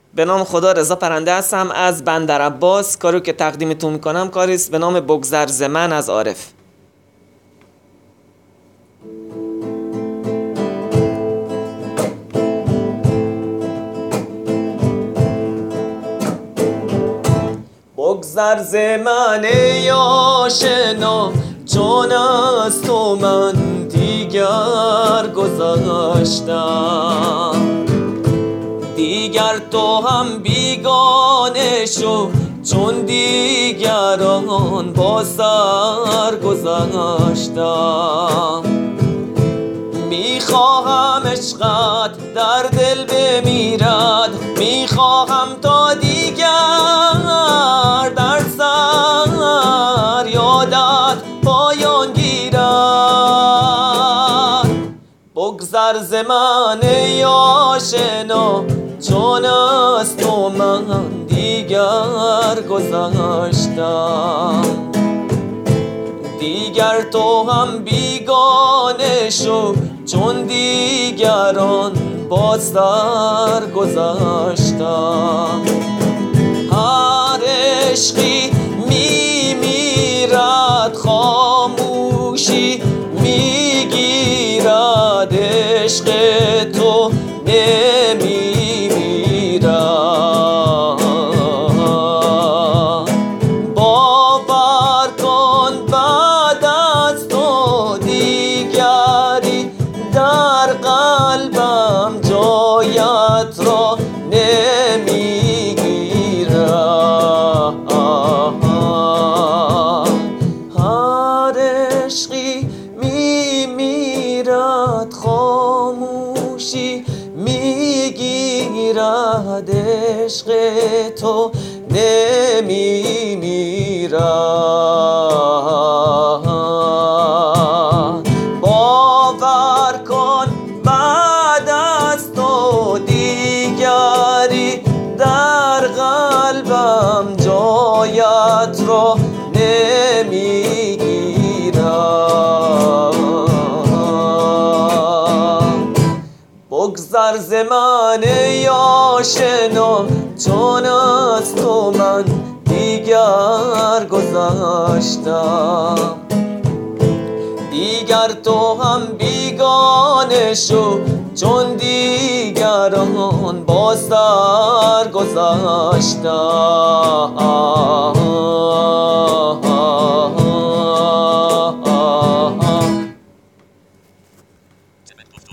به نام خدا. رضا پرنده هستم از بندرعباس. کاری که تقدیمتون میکنم کاری است به نام بگذر ز من از عارف. بگذر ز من ای آشنا، چون از تو من دیگر گذشتم. دیگر تو هم بیگانه شو، چون دیگران با سر گذشتم. میخواهم عشقت در دل بمیرد، میخواهم تا دیگر در سر یادت پایان گیرد. بگذر ز من ای آشنا، چون از تو من دیگر گذشتم. دیگر تو هم بیگانه شو، چون دیگران با سر گذشتم. هر عشقی میمیرد، خاموشی میگیرد، عشق تو نمیمیرد. باور کن بعد از تو دیگری در قلبم جایت را نمیگیرد. هر عشقی میمیرد، خاموشی میگیرد، عشق تو نمیمیرد. باور کن بعد از تو دیگری در قلبم جایت را نمیگیرد. بگذر ز من ای آشنا، چون از تو من دیگر گذشتم. دیگر تو هم بیگانه شو، چون دیگران با سر گذشتم.